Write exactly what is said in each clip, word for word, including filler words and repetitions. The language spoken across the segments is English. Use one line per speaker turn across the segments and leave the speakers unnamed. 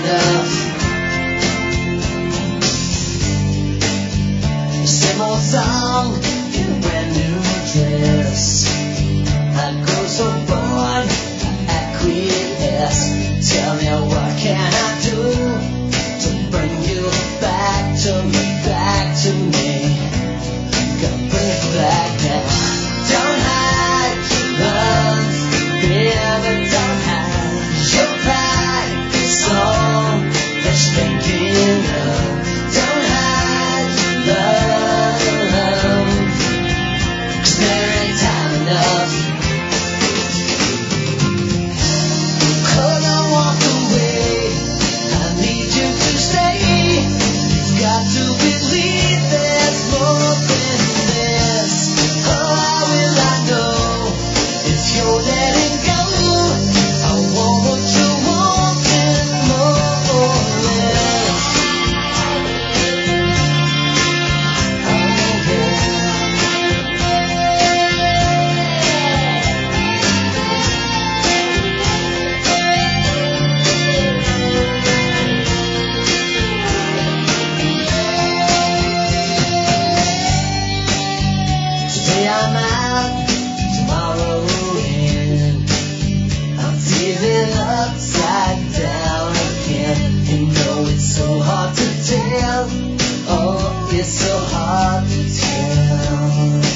enough. Same old song in a brand new dress. I grow so bored, I acquiesce. Tell me what can I do to bring you back to me, back to me. Gotta bring it back now. Don't hide your love, baby, don't hide your pride. It's all that you're thinking of. Don't hide your love, 'cause there ain't time enough. Could I walk away? I need you to stay. You've got to believe there's more than this. Oh, how will I know if you're letting go? I want what you want and more or less. Oh, yeah. Today I'm out, tomorrow in. I'm feeling upside down again. You know it's so hard to tell. Oh, it's so hard to tell.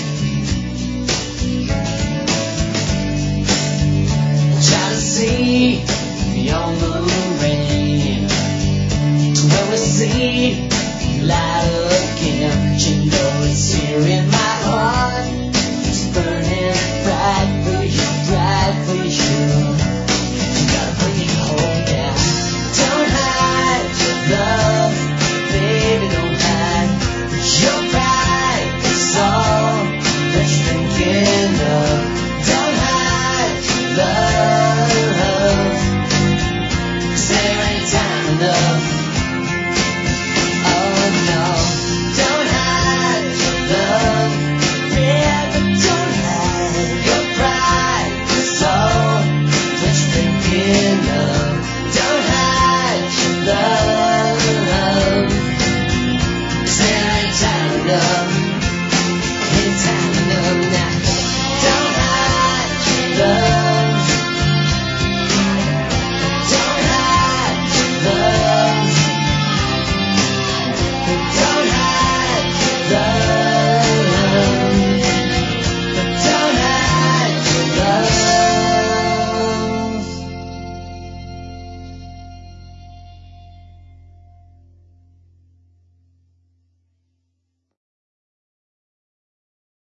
Try to see beyond the rain to where we see light again. You know it's serious.